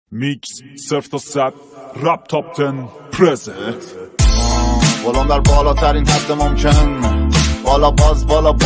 میکس 0 تا 100 رپ تاپ 10 پرزنت غلام در بالاترین حد ممکن، بالا باز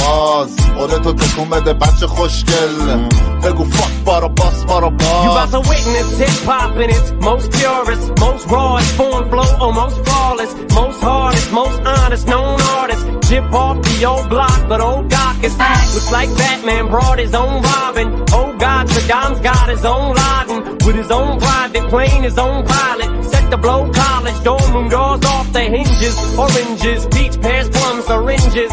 خودتو تکون بده بچه خوشگل، بگو فاک بارا باز You about to witness hip-hop in its most purest, most rawest form, flow almost flawless, most hardest, most honest known artist. Chip off the old block, but old Doc is act. Looks like Batman brought his own Robin. Oh God, Saddam's got his own Laden, with his own private plane, his own pilot. Set to blow college, dorm room doors off the hinges. Oranges, peach, pears, plums, syringes.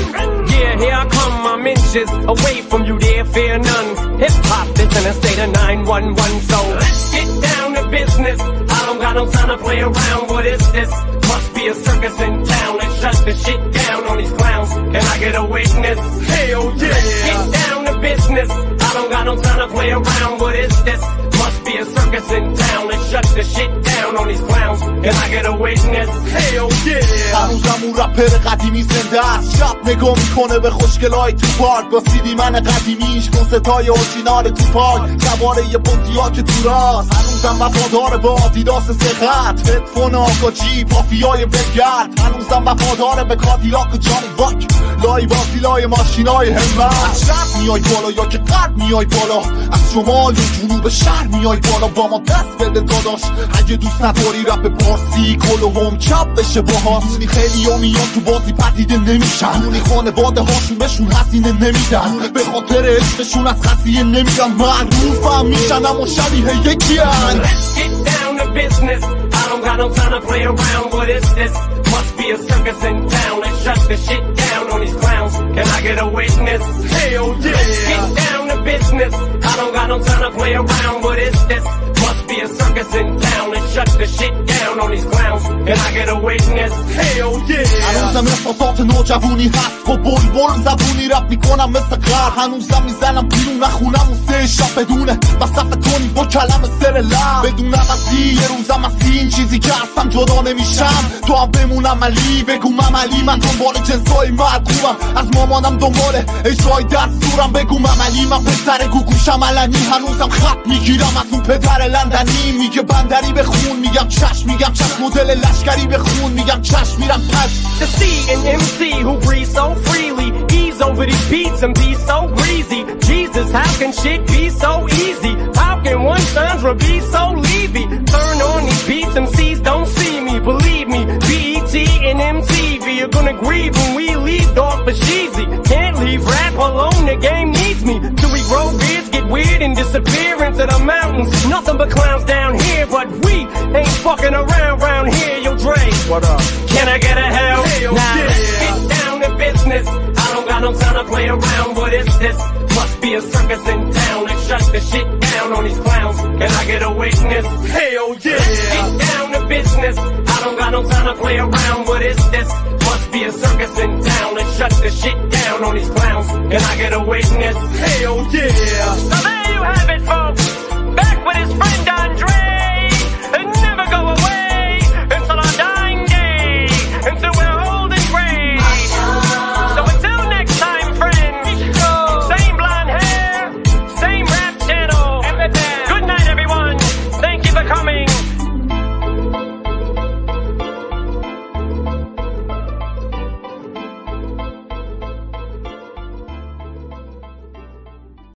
Yeah, here I come, I'm inches away from you, there, fear none. Hip-hop is in a state of 911, so let's get down to business. I don't got no time to play around, what is this? Must be a circus in town, let's shut the shit down on these clowns. Can I get a witness? Hell yeah! Let's get down to business. I don't got no time to play around, what is this? Must be a circus in town, let's shut the shit down on these clowns. Can I get a witness? Hell yeah! هنوزم اون رپر قدیمی زنده است، شب نگاه میکنه به خوشگلای تو پارک با سیدی من قدیمیش، کنستای اورجینال تو پارک، سواره یه پونتیا که تو راست. هنوزم وفادار به آدیداس سخت، هدفون آکاجی مافیای بگرد. هنوزم وفادار به کادیلاک و جانی واک، لای بازی لای ماشینای همت. از شرق میای بالا یا که غرب میای بالا، از شمال یا جنوب شهر میای بالا، با ما دست بده داداش. اگه دوست نداری رپ پارسی کل و هم چپ بشه باهاش. خیلی ها میان تو بازی پدیده نمیشن، اونی خانواده هاشون بهشون حسینه نمیدن، به خاطر عشقشون از خطیه نمیدن، معروفم میشن اما شبیه یکی هن. Let's get down to business. I don't got no time to play around, what is this? Must be a circus in town, let's shut the shit down on these clowns. Can I get a witness? Hell yeah! Let's get down to business. I don't got no time to play around, what is this? Must be a circus in town, let's shut the shit down on these clowns. Can I get a witness? Hell yeah! هنوزم احساسات نوجوانی هست، با بلبل زبونی رپ میکنم مثل غر. هنوزم میزنم بیرون نخونم اون سه شب بدونه وصف تونی با کلم سر لب، بدونم از یه روزم از این چیزی که هستم جدا نمیشم. تو هم بمونم علی، بگوم عملی، من دنبال جنسای مدروبم، از مامانم دنبال اجرای دستورم. بگوم عملی، من پسر گوگوشم علنی، هنوزم خط میگیرم از اون پدر لندنی. میگه بندری بخون، میگم چشم، میگم چشم. مدل لشکری بخون، میگم چشم، میرم پش. The C and MC who breathe so freely, ease over these beats and be so greasy. Jesus, how can shit be so easy? How can one Sandra be so leavy? Turn on these beats, MCs don't see me, believe me. BET and MTV are gonna grieve when we leave off for Sheezy. Can't leave rap alone, the game needs me. Till we grow beards, get weird and disappear into the mountains. Nothing but clowns down here, but we ain't fucking around here. Yo, Dre, what up? Can I get a hell? Now let's get down to business. I don't got no time to play around, what is this? Must be a circus in town, let's shut the shit down on these clowns. Can I get a witness? Hell yeah! Let's get down to business. I don't got no time to play around, what is this? Must be a circus in town, let's shut the shit down on these clowns. Can I get a witness? Hell yeah!